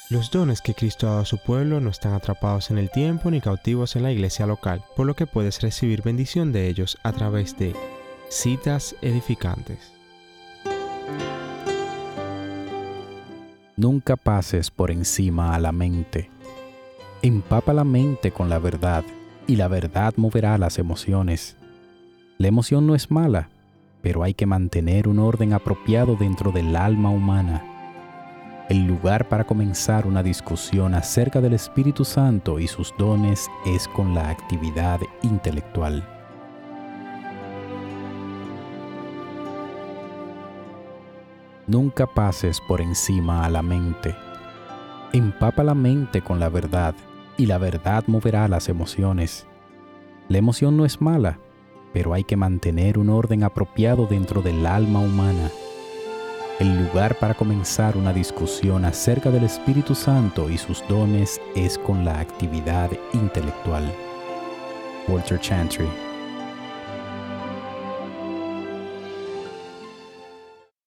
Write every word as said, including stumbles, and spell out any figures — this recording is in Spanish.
Los dones que Cristo ha dado a su pueblo no están atrapados en el tiempo ni cautivos en la iglesia local, por lo que puedes recibir bendición de ellos a través de citas edificantes. Nunca pases por encima a la mente. Empapa la mente con la verdad, y la verdad moverá las emociones. La emoción no es mala, pero hay que mantener un orden apropiado dentro del alma humana. El lugar para comenzar una discusión acerca del Espíritu Santo y sus dones es con la actividad intelectual. Nunca pases por encima a la mente. Empapa la mente con la verdad, y la verdad moverá las emociones. La emoción no es mala, pero hay que mantener un orden apropiado dentro del alma humana. El lugar para comenzar una discusión acerca del Espíritu Santo y sus dones es con la actividad intelectual. Walter Chantry.